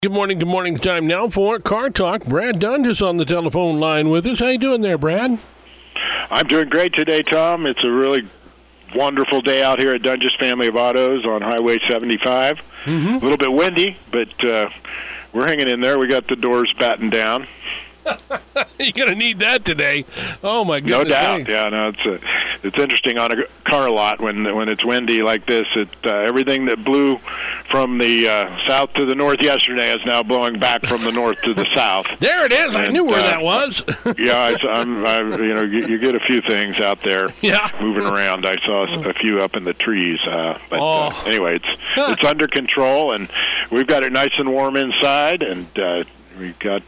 Good morning. Good morning. Time now for Car Talk. Brad Dundas on the telephone line with us. How you doing there, Brad? I'm doing great today, Tom. It's a really wonderful day out here at Dundas Family of Autos on Highway 75. A little bit windy, but we're hanging in there. We got the doors battened down. You're going to need that today. Oh, my goodness. No doubt. Yeah, no, it's interesting on a car lot when it's windy like this. Everything that blew from the south to the north yesterday is now blowing back from the north to the south. There it is. I knew where that was. Yeah, you get a few things out there moving around. I saw a few up in the trees. Anyway, it's under control, and we've got it nice and warm inside, and we've got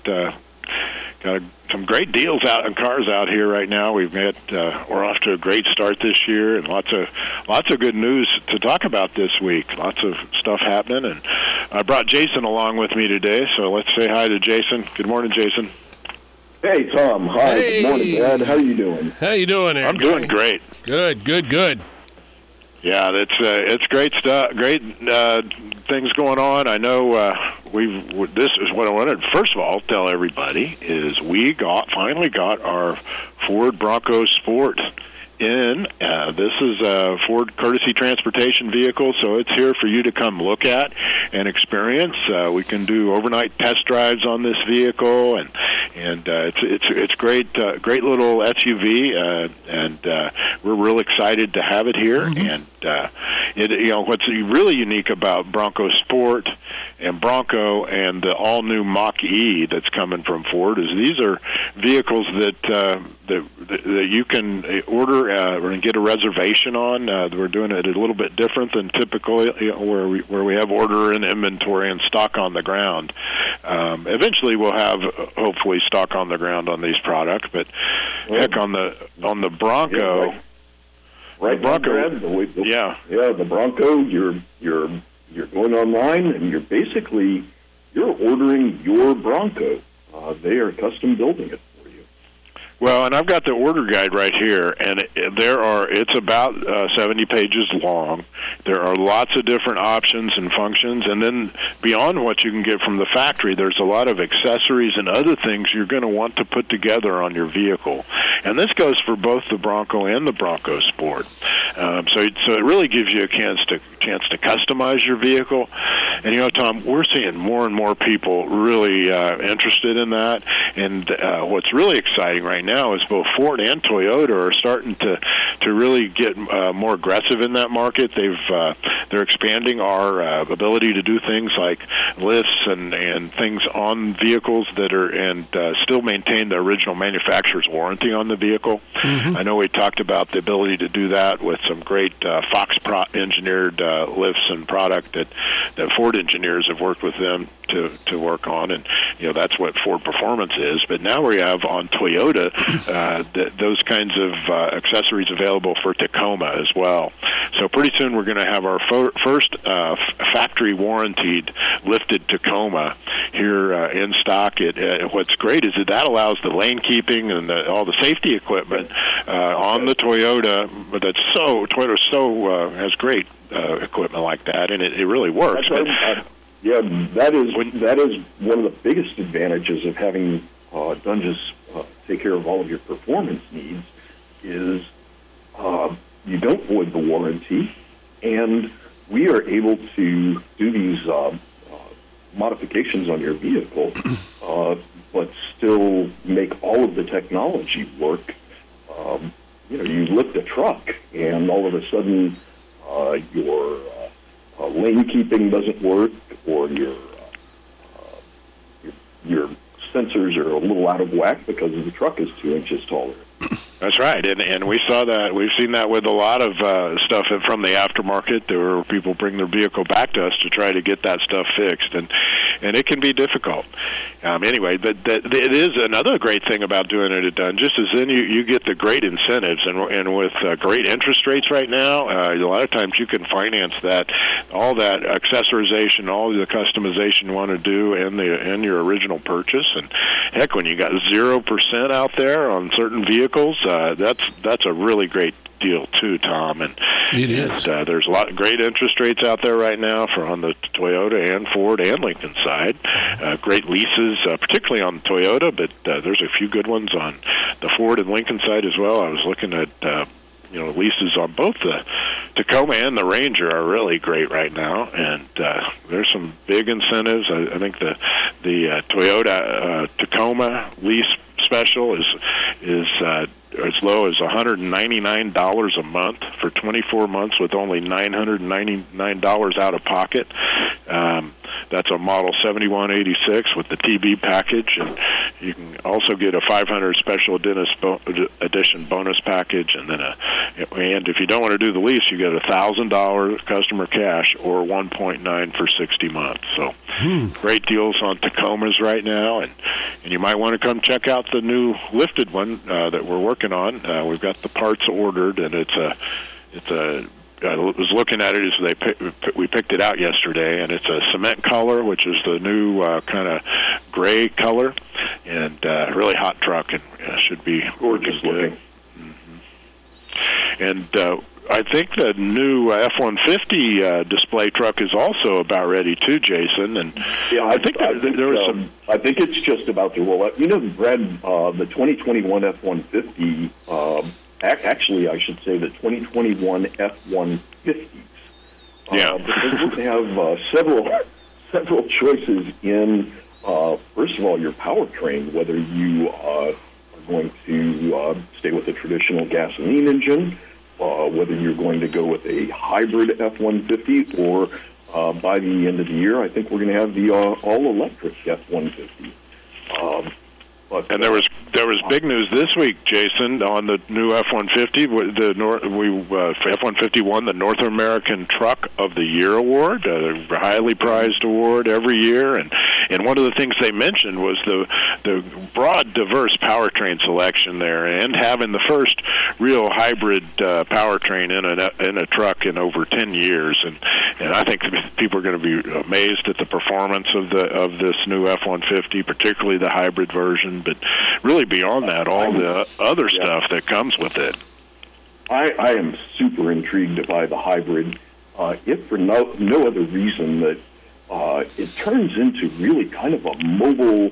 some great deals out on cars out here right now. We're off to a great start this year, and lots of good news to talk about this week. Lots of stuff happening, and I brought Jason along with me today. So let's say hi to Jason. Good morning, Jason. Hey, Tom. Hi. Hey. Good morning, Brad. How are you doing? How you doing there? I'm doing great. Good. Yeah, it's great stuff. Great things going on. I know this is what I wanted. First of all, tell everybody is we finally got our Ford Bronco Sport in. This is a Ford Courtesy Transportation vehicle, so it's here for you to come look at and experience. We can do overnight test drives on this vehicle, and it's great little SUV, and we're real excited to have it here. And what's really unique about Bronco Sport and Bronco and the all-new Mach-E that's coming from Ford is these are vehicles that you can order and get a reservation on. We're doing it a little bit different than typically where we have order and inventory and stock on the ground. Eventually, we'll have hopefully stock on the ground on these products, but heck, on the Bronco. Yeah, right, the Bronco. The Bronco. You're going online and you're ordering your Bronco. They are custom building it for you. Well, and I've got the order guide right here, and it's about 70 pages long. There are lots of different options and functions, and then beyond what you can get from the factory, there's a lot of accessories and other things you're going to want to put together on your vehicle. And this goes for both the Bronco and the Bronco Sport. So it really gives you a chance to customize your vehicle. And Tom, we're seeing more and more people really interested in that. And what's really exciting right now is both Ford and Toyota are starting to really get more aggressive in that market. They're expanding our ability to do things like lifts and things on vehicles that are and still maintain the original manufacturer's warranty on the vehicle. I know we talked about the ability to do that with some great Fox engineered lifts and product that Ford engineers have worked with them to work on, and that's what Ford Performance is. But now we have on Toyota those kinds of accessories available for Tacoma as well. So pretty soon we're going to have our first factory warranted lifted Tacoma here in stock. What's great is that allows the lane keeping and all the safety equipment on the Toyota. But Toyota has great equipment like that, and it really works. That is one of the biggest advantages of having Dundas take care of all of your performance needs is you don't void the warranty, and we are able to do these modifications on your vehicle, but still make all of the technology work. You lift a truck, and all of a sudden your lane keeping doesn't work, or your sensors are a little out of whack because the truck is 2 inches taller. That's right, and we saw that. We've seen that with a lot of stuff from the aftermarket, where people bring their vehicle back to us to try to get that stuff fixed, and it can be difficult. Anyway, it is another great thing about doing it at Dundas is then you get the great incentives, and with great interest rates right now, a lot of times you can finance all that accessorization, all the customization you want to do in your original purchase. And heck, when you got 0% out there on certain vehicles, that's a really great deal too, Tom. And it is. There's a lot of great interest rates out there right now for on the Toyota and Ford and Lincoln side. Great leases, particularly on the Toyota, but there's a few good ones on the Ford and Lincoln side as well. I was looking at leases on both the Tacoma and the Ranger are really great right now, and there's some big incentives. I think the Toyota Tacoma lease special is as low as $199 a month for 24 months with only $999 out of pocket. That's a model 7186 with the TB package, and you can also get a 500 special edition bonus package, and then and if you don't want to do the lease, you get $1,000 customer cash or 1.9 for 60 months. So great deals on Tacomas right now, and you might want to come check out the new lifted one that we're working on. We've got the parts ordered, and it's a I was looking at it as we picked it out yesterday, and it's a cement color, which is the new kind of gray color, and really hot truck, and should be gorgeous looking. And I think the new F-150 display truck is also about ready too, Jason. And yeah, I think there was some. I think it's just about to roll out. Brad, the 2021 F-150. Actually, I should say the 2021 F-150s. Yeah. Because we're going to have several choices in, first of all, your powertrain, whether you are going to stay with a traditional gasoline engine, whether you're going to go with a hybrid F-150, or by the end of the year, I think we're going to have the all-electric F-150. And there was big news this week, Jason, on the new F-150. F-150 won the North American Truck of the Year award, a highly prized award every year. And one of the things they mentioned was the broad, diverse powertrain selection there, and having the first real hybrid powertrain in a truck in over 10 years. And I think people are going to be amazed at the performance of this new F-150, particularly the hybrid version. But really beyond that, all the other stuff that comes with it. I am super intrigued by the hybrid, if for no other reason that it turns into really kind of a mobile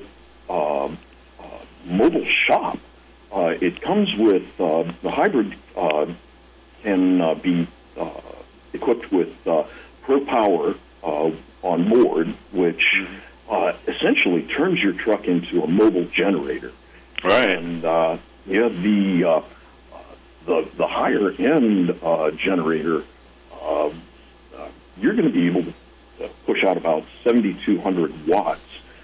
shop. It comes with the hybrid can be equipped with ProPower on board, which essentially turns your truck into a mobile generator. Right. And the higher end generator, you're going to be able to push out about 7,200 watts.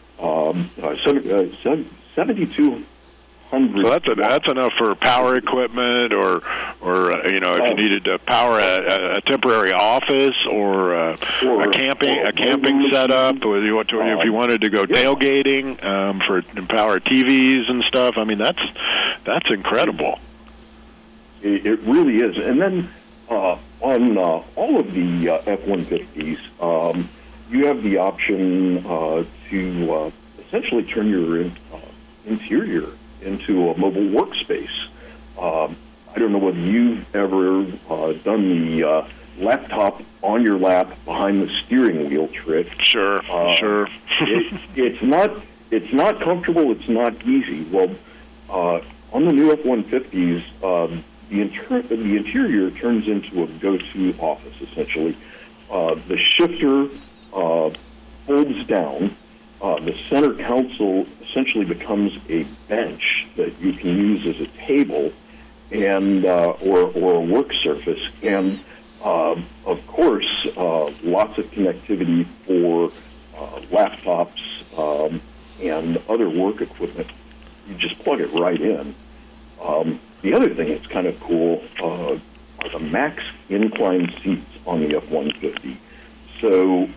7,200. So that's enough for power equipment, or if you needed to power a temporary office or a camping setup, or if you wanted to go tailgating for power TVs and stuff. I mean, that's incredible. It really is. And then on all of the F-150s, you have the option to essentially turn your interior into a mobile workspace. I don't know whether you've ever done the laptop on your lap behind the steering wheel trick. Sure. It's not comfortable. It's not easy. Well, on the new F-150s, the interior turns into a go-to office, essentially. The shifter folds down. The center console essentially becomes a bench that you can use as a table and or a work surface. And, of course, lots of connectivity for laptops and other work equipment. You just plug it right in. The other thing that's kind of cool are the max incline seats on the F-150. So,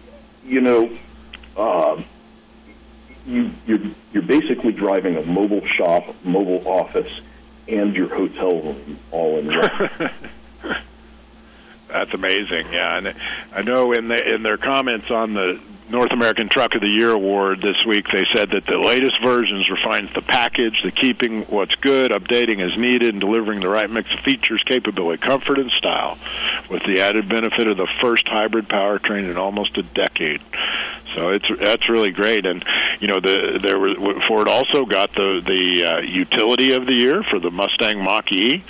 you're basically driving a mobile shop, mobile office, and your hotel room all in one. That's amazing. Yeah, and I know in their comments on North American Truck of the Year award this week, they said that the latest versions refines the package, the keeping what's good, updating as needed, and delivering the right mix of features, capability, comfort, and style, with the added benefit of the first hybrid powertrain in almost a decade. So that's really great, and Ford also got the utility of the year for the Mustang Mach-E.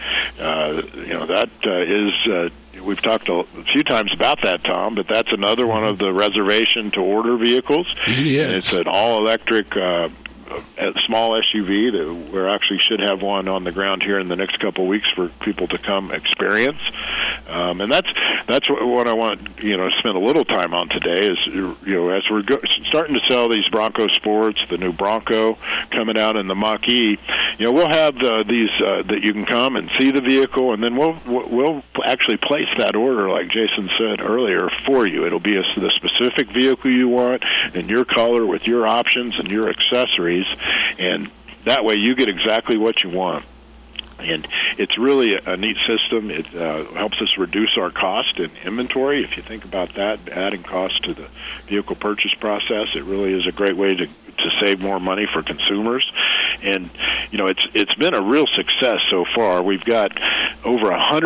We've talked a few times about that, Tom, but that's another one of the reservation to order vehicles. Yes. It's an all-electric small SUV that we actually should have one on the ground here in the next couple of weeks for people to come experience. And that's what I want to spend a little time on today is as we're starting to sell these Bronco Sports, the new Bronco coming out in the Mach-E, we'll have these that you can come and see the vehicle, and then we'll actually place that order, like Jason said earlier, for you. It'll be the specific vehicle you want in your color with your options and your accessories, and that way you get exactly what you want. And it's really a neat system. It helps us reduce our cost in inventory. If you think about that, adding cost to the vehicle purchase process, it really is a great way to save more money for consumers. And it's been a real success so far. We've got over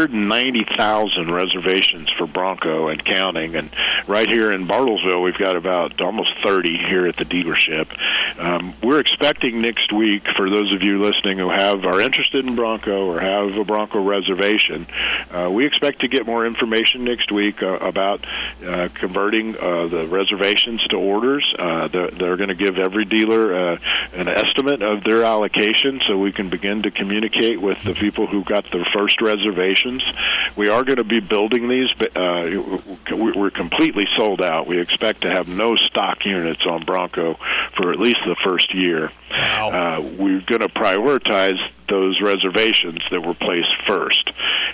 190,000 reservations for Bronco and counting, and right here in Bartlesville we've got about almost 30 here at the dealership. We're expecting next week, for those of you listening who are interested in Bronco or have a Bronco reservation, we expect to get more information next week about converting the reservations to orders. They're going to give every dealer an estimate of their allocation so we can begin to communicate with the people who got their first reservations. We are going to be building these, but we're completely sold out. We expect to have no stock units on Bronco for at least the first year. Wow. We're going to prioritize those reservations that were placed first.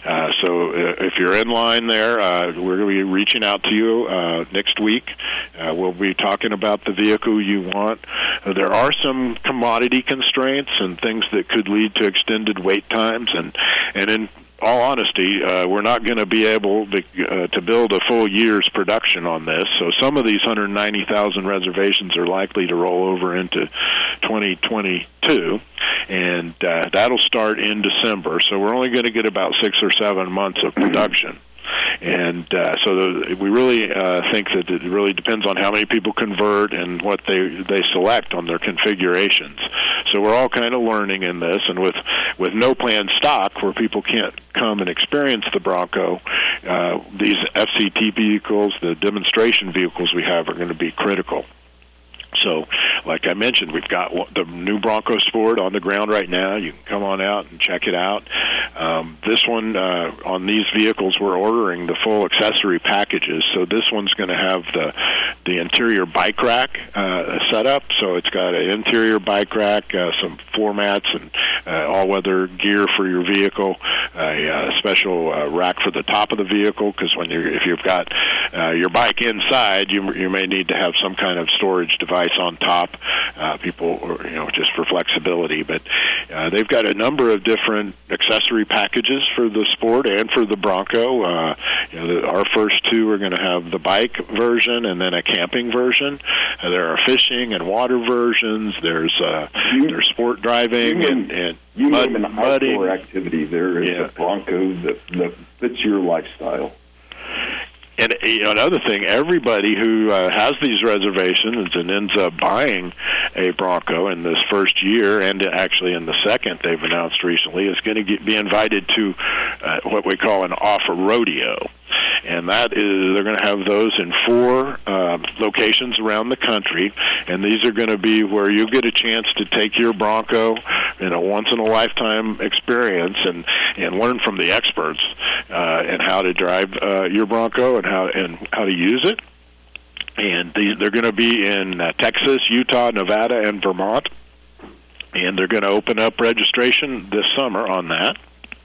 So if you're in line there, we're going to be reaching out to you next week. We'll be talking about the vehicle you want. There are some commodity constraints and things that could lead to extended wait times, and in all honesty, we're not going to be able to build a full year's production on this. So some of these 190,000 reservations are likely to roll over into 2022, and that'll start in December. So we're only going to get about 6 or 7 months of production. And we really think that it really depends on how many people convert and what they select on their configurations. So we're all kind of learning in this, and with no planned stock where people can't come and experience the Bronco, these FCT vehicles, the demonstration vehicles we have, are going to be critical. So, like I mentioned, we've got the new Bronco Sport on the ground right now. You can come on out and check it out. This one, on these vehicles, we're ordering the full accessory packages. So this one's going to have the interior bike rack set up. So it's got an interior bike rack, some floor mats, and all-weather gear for your vehicle, a special rack for the top of the vehicle, because if you've got your bike inside, you may need to have some kind of storage device on top, just for flexibility. But they've got a number of different accessory packages for the Sport and for the Bronco. Our first two are going to have the bike version and then a camping version. There are fishing and water versions. There's sport driving and you name an outdoor activity. There is a Bronco that fits your lifestyle. And another thing, everybody who has these reservations and ends up buying a Bronco in this first year, and actually in the second they've announced recently, is going to be invited to what we call an off-rodeo. And that is, they're going to have those in 4 locations around the country, and these are going to be where you get a chance to take your Bronco in a once-in-a-lifetime experience and learn from the experts and how to drive your Bronco and how to use it. And they're going to be in Texas, Utah, Nevada, and Vermont, and they're going to open up registration this summer on that.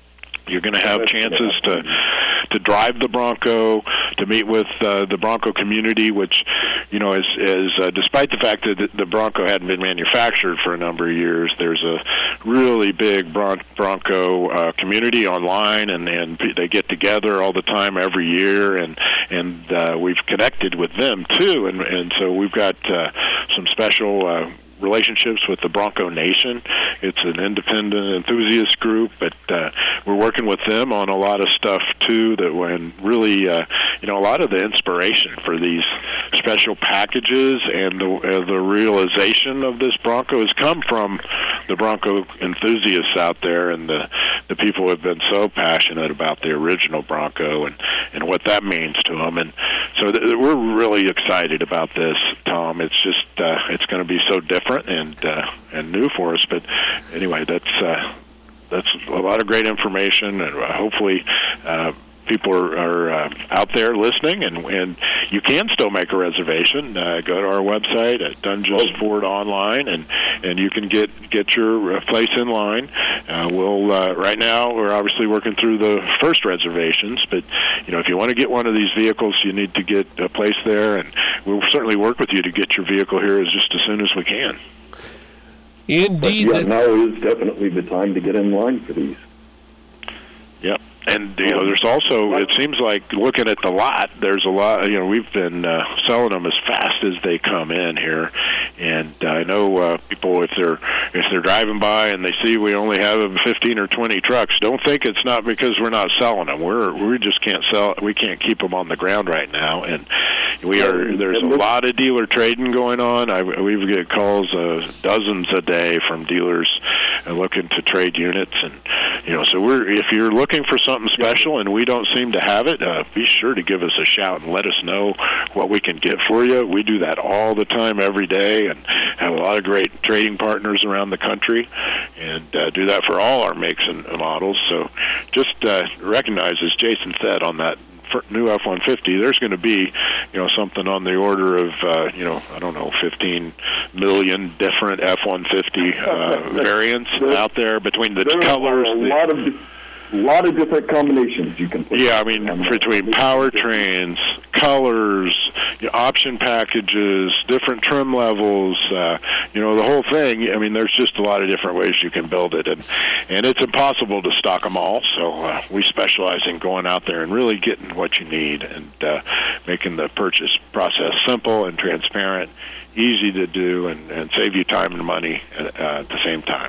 You're going to have chances to drive the Bronco, to meet with the Bronco community, which, is despite the fact that the Bronco hadn't been manufactured for a number of years, there's a really big Bronco community online, and they get together all the time every year, and we've connected with them too, and so we've got some special relationships with the Bronco Nation. It's an independent enthusiast group, but we're working with them on a lot of stuff too. That when really, a lot of the inspiration for these special packages and the realization of this Bronco has come from the Bronco enthusiasts out there, and the people who have been so passionate about the original Bronco and what that means to them. And so we're really excited about this, Tom. It's just it's going to be so different and new for us. But anyway, that's a lot of great information, and hopefully people are out there listening, and you can still make a reservation. Go to our website at Dungeons Ford Online, and you can get your place in line. We'll right now we're obviously working through the first reservations, but if you want to get one of these vehicles, you need to get a place there, and we'll certainly work with you to get your vehicle here just as soon as we can. Indeed. But now is definitely the time to get in line for these. Yep. And, there's also, it seems like looking at the lot, there's a lot, we've been selling them as fast as they come in here. And I know people, if they're driving by and they see we only have 15 or 20 trucks, don't think it's not because we're not selling them. We just can't we can't keep them on the ground right now. And there's a lot of dealer trading going on. We get calls dozens a day from dealers looking to trade units. And, so if you're looking for something special and we don't seem to have it, be sure to give us a shout and let us know what we can get for you. We do that all the time, every day, and have a lot of great trading partners around the country, and do that for all our makes and models. So just recognize, as Jason said, on that new F-150, there's going to be, something on the order of, 15 million different F-150 variants out there between the colors. A lot of different combinations you can put. Yeah, between powertrains, colors, option packages, different trim levels, the whole thing. There's just a lot of different ways you can build it, and it's impossible to stock them all. So we specialize in going out there and really getting what you need and making the purchase process simple and transparent, easy to do, and save you time and money at the same time.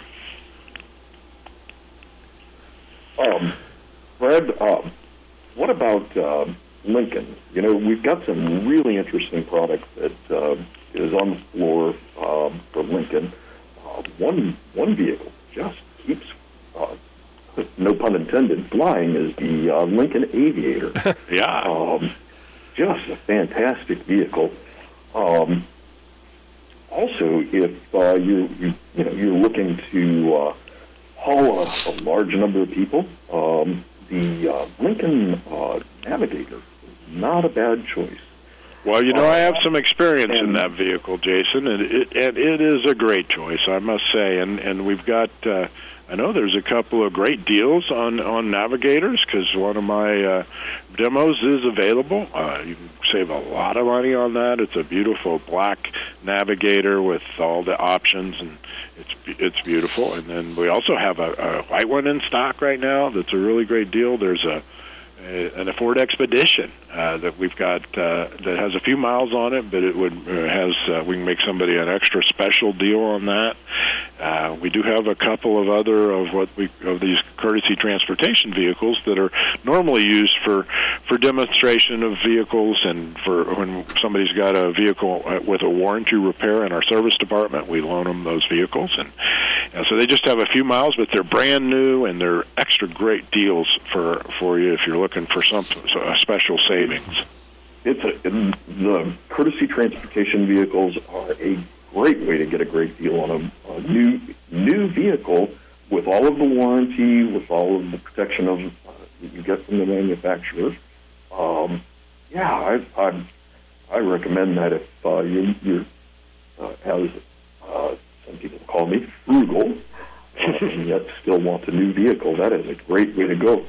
Brad, what about Lincoln? We've got some really interesting products that is on the floor for Lincoln. One vehicle just keeps, no pun intended, flying, is the Lincoln Aviator. Yeah. Just a fantastic vehicle. Also, if you're looking to haul a large number of people, the Lincoln Navigator is not a bad choice. Well, I have some experience in that vehicle, Jason, and it is a great choice, I must say. And we've got, I know there's a couple of great deals on Navigators, because one of my demos is available. You can save a lot of money on that. It's a beautiful black Navigator with all the options, and it's beautiful. And then we also have a white one in stock right now that's a really great deal. There's a Ford Expedition that we've got that has a few miles on it, but we can make somebody an extra special deal on that. We do have a couple of other of these courtesy transportation vehicles that are normally used for demonstration of vehicles, and for when somebody's got a vehicle with a warranty repair in our service department, we loan them those vehicles, and so they just have a few miles, but they're brand new and they're extra great deals for you if you're looking for some special savings. The courtesy transportation vehicles are a great way to get a great deal on a new vehicle, with all of the warranty, with all of the protection that you get from the manufacturer. I recommend that if you're as some people call me, frugal, and yet still want a new vehicle, that is a great way to go.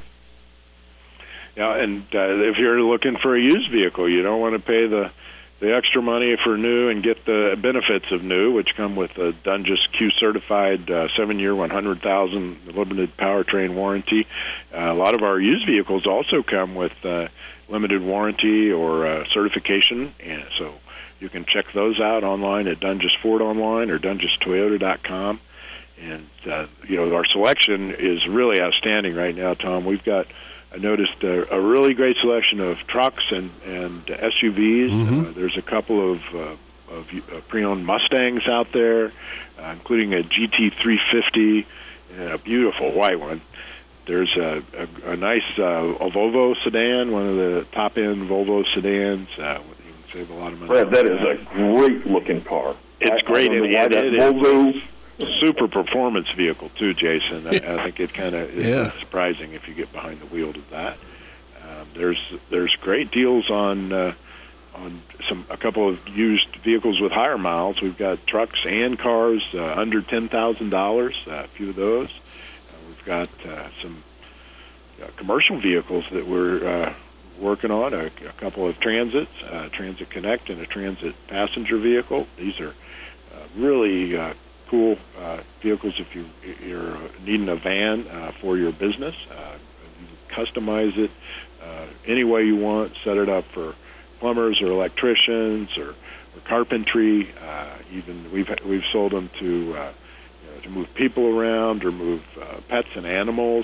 Yeah, and if you're looking for a used vehicle, you don't want to pay the extra money for new and get the benefits of new, which come with a Dungus Q-certified 7-year, 100,000 limited powertrain warranty. A lot of our used vehicles also come with limited warranty or certification, and so you can check those out online at Dungus Ford Online or DungusToyota.com. And, our selection is really outstanding right now, Tom. I noticed a really great selection of trucks and SUVs. Mm-hmm. There's a couple of pre-owned Mustangs out there, including a GT350 and a beautiful white one. There's a nice a Volvo sedan, one of the top-end Volvo sedans. You can save a lot of money. Brad, that is a great-looking car. It's great, and it Volvo is super performance vehicle too, Jason. I think it kind of is surprising if you get behind the wheel of that. There's great deals on a couple of used vehicles with higher miles. We've got trucks and cars under $10,000. A few of those. We've got some commercial vehicles that we're working on. A couple of Transits, Transit Connect, and a Transit passenger vehicle. These are really cool vehicles if you're needing a van for your business. You can customize it any way you want, set it up for plumbers or electricians or carpentry. Even we've sold them to move people around or move pets and animals.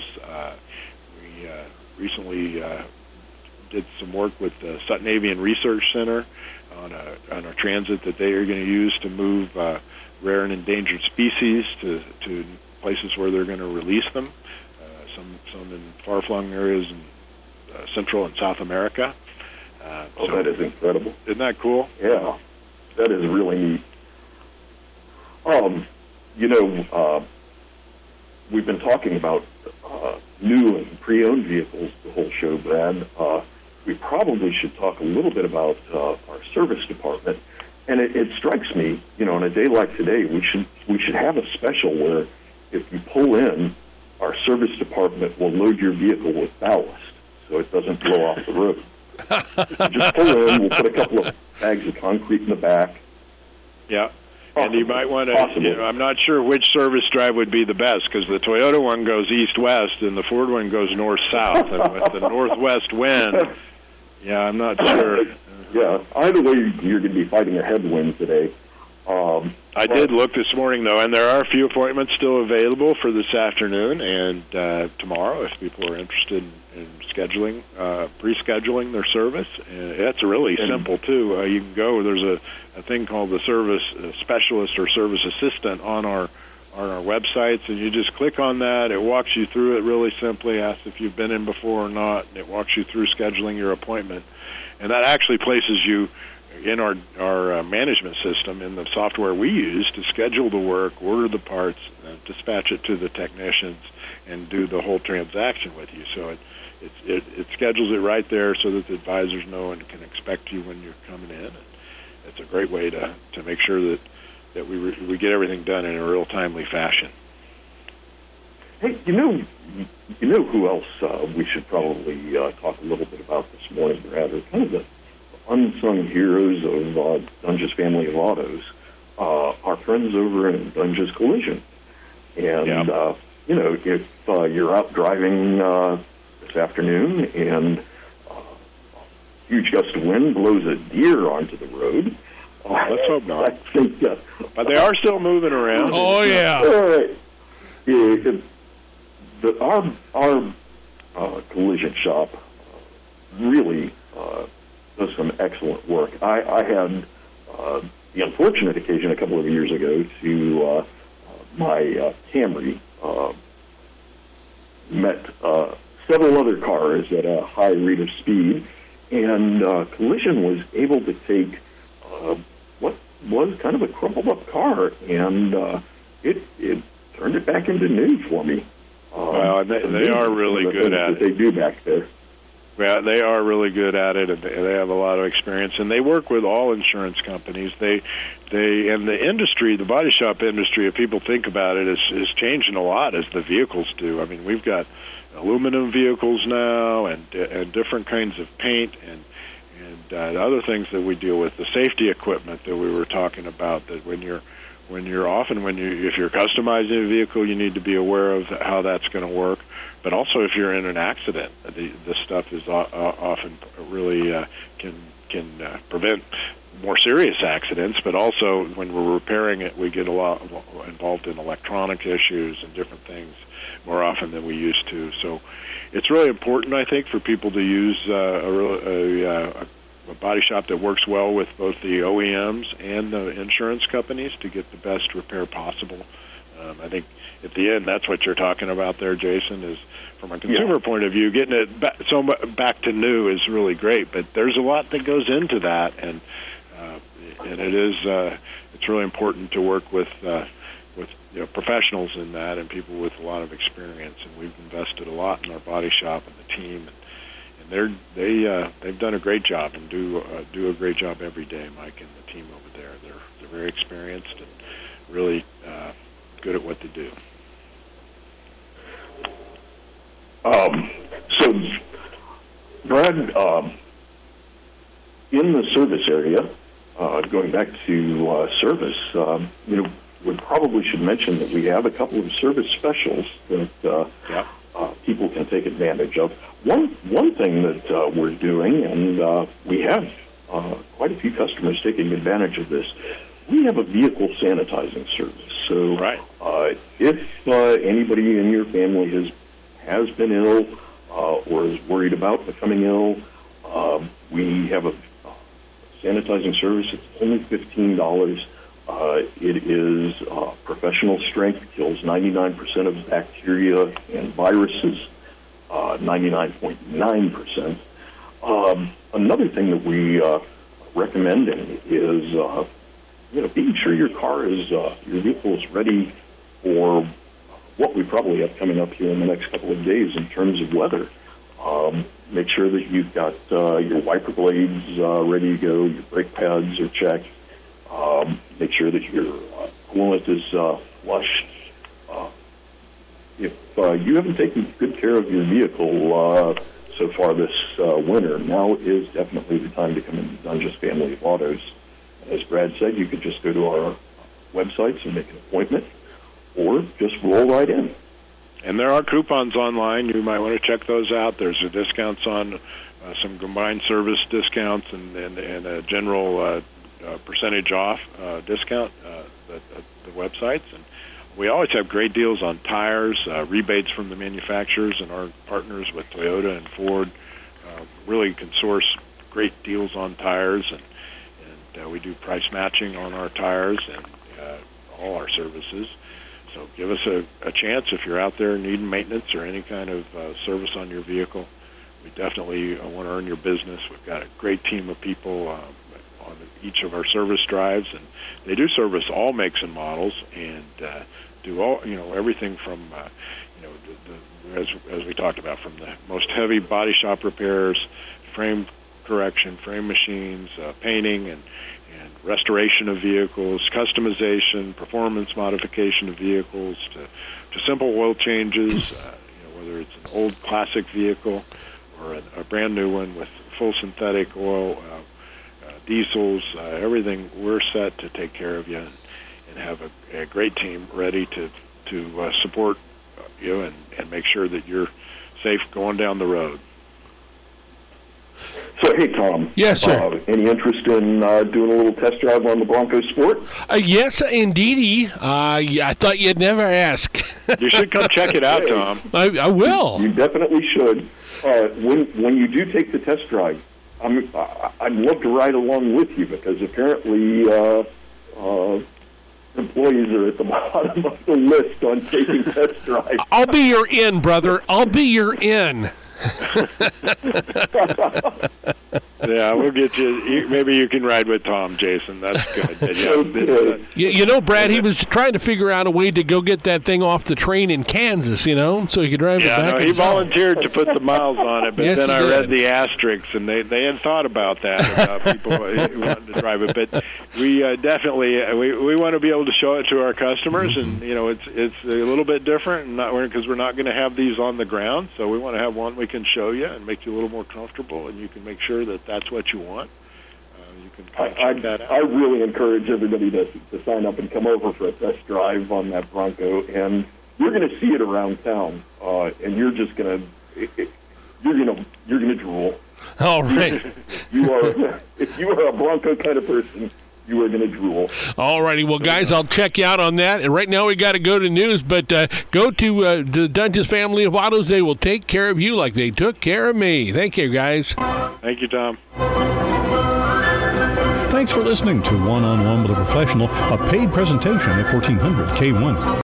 We recently did some work with the Sutton Avian Research Center on a transit that they are going to use to move rare and endangered species to places where they're going to release them, some in far-flung areas in Central and South America. So that is incredible. Isn't that cool? Yeah, that is really neat. We've been talking about new and pre-owned vehicles the whole show, Brad. We probably should talk a little bit about our service department. And it strikes me, on a day like today, we should have a special where if you pull in, our service department will load your vehicle with ballast so it doesn't blow off the road. If you just pull in, we'll put a couple of bags of concrete in the back. Yeah. And you might want to, I'm not sure which service drive would be the best because the Toyota one goes east-west and the Ford one goes north-south. And with the northwest wind, I'm not sure. Yeah, either way, you're going to be fighting a headwind today. I did look this morning, though, and there are a few appointments still available for this afternoon and tomorrow if people are interested in scheduling, pre-scheduling their service. And it's really simple, too. You can go, there's a thing called the service specialist or service assistant on our websites, and you just click on that. It walks you through it really simply, asks if you've been in before or not, and it walks you through scheduling your appointment. And that actually places you in our management system in the software we use to schedule the work, order the parts, dispatch it to the technicians, and do the whole transaction with you. So it schedules it right there so that the advisors know and can expect you when you're coming in. And it's a great way to make sure that we get everything done in a real timely fashion. Hey, you know who else we should probably talk a little bit about this morning, Brad? They're kind of the unsung heroes of Dungus family of autos, our friends over in Dungus Collision. And, if you're out driving this afternoon and a huge gust of wind blows a deer onto the road, let's hope not. I think, but they are still moving around. Oh, yeah. Our collision shop really does some excellent work. I had the unfortunate occasion a couple of years ago to my Camry met several other cars at a high rate of speed, and Collision was able to take what was kind of a crumpled up car, and it turned it back into new for me. Well, they are really good at it. They do back there. Yeah, they are really good at it, and they have a lot of experience, and they work with all insurance companies. They and the industry, the body shop industry, if people think about it, is changing a lot as the vehicles do. I mean, we've got aluminum vehicles now, and different kinds of paint, and other things that we deal with. The safety equipment that we were talking about. That if you're customizing a vehicle, you need to be aware of how that's going to work. But also, if you're in an accident, this stuff is often really can prevent more serious accidents. But also, when we're repairing it, we get a lot involved in electronic issues and different things more often than we used to. So, it's really important, I think, for people to use a body shop that works well with both the OEMs and the insurance companies to get the best repair possible. I think at the end, that's what you're talking about there, Jason, is from a consumer point of view, getting it back to new is really great, but there's a lot that goes into that, and it's really important to work with professionals in that and people with a lot of experience, and we've invested a lot in our body shop and the team, and they've done a great job and do a great job every day. Mike and the team over there, they're very experienced and really good at what they do. So, Brad, in the service area, going back to service, we probably should mention that we have a couple of service specials that people can take advantage of. One thing that we're doing, and we have quite a few customers taking advantage of this, we have a vehicle sanitizing service. So if anybody in your family has been ill or is worried about becoming ill, we have a sanitizing service. It's only $15. It is professional strength, kills 99% of bacteria and viruses, 99.9%. Another thing that we recommending is being sure your vehicle is ready for what we probably have coming up here in the next couple of days in terms of weather. Make sure that you've got your wiper blades ready to go, your brake pads are checked. Make sure that your coolant is flushed. If you haven't taken good care of your vehicle so far this winter, now is definitely the time to come into Dunges Family of Autos. As Brad said, you could just go to our websites and make an appointment, or just roll right in. And there are coupons online. You might want to check those out. There's discounts on some combined service discounts and a general percentage off discount at the websites. And we always have great deals on tires, rebates from the manufacturers, and our partners with Toyota and Ford really can source great deals on tires, and we do price matching on our tires and all our services. So give us a chance if you're out there needing maintenance or any kind of service on your vehicle. We definitely want to earn your business. We've got a great team of people on each of our service drives, and they do service all makes and models and do all everything from as we talked about, from the most heavy body shop repairs, frame correction, frame machines, painting and restoration of vehicles, customization, performance modification of vehicles, to simple oil changes, whether it's an old classic vehicle or a brand new one with full synthetic oil, diesels, everything. We're set to take care of you and have a great team ready to support you and make sure that you're safe going down the road. So, hey, Tom. Yes, sir. Any interest in doing a little test drive on the Bronco Sport? Yes, indeedy. I thought you'd never ask. You should come check it out, Tom. I will. You definitely should. When you do take the test drive, I'd love to ride along with you, because apparently employees are at the bottom of the list on taking test drives. I'll be your in, brother. I'll be your in. Yeah, we'll get you. Maybe you can ride with Tom, Jason. That's good. Yeah. Brad, he was trying to figure out a way to go get that thing off the train in Kansas, so he could drive it back. He volunteered to put the miles on it, but yes, then I read the asterisks, and they had thought about that, about people who wanted to drive it. But we definitely we want to be able to show it to our customers, and it's a little bit different, because we're not going to have these on the ground, so we want to have one we can show you and make you a little more comfortable, and you can make sure that that's what you want. You can check that out. I really encourage everybody to sign up and come over for a test drive on that Bronco, and you're going to see it around town, and you're just going to drool. All right. If you are a Bronco kind of person, you are going to drool. All righty. Well, guys, I'll check you out on that. And right now we got to go to news, but go to the Dunges family of autos. They will take care of you like they took care of me. Thank you, guys. Thank you, Tom. Thanks for listening to One-on-One with a Professional, a paid presentation of 1400 K1.